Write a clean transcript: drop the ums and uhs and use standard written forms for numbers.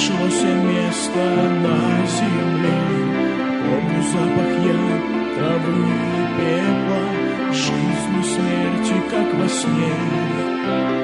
нашлось место на земле. Помню запах я травы и пепла, жизни, смерти, как во сне.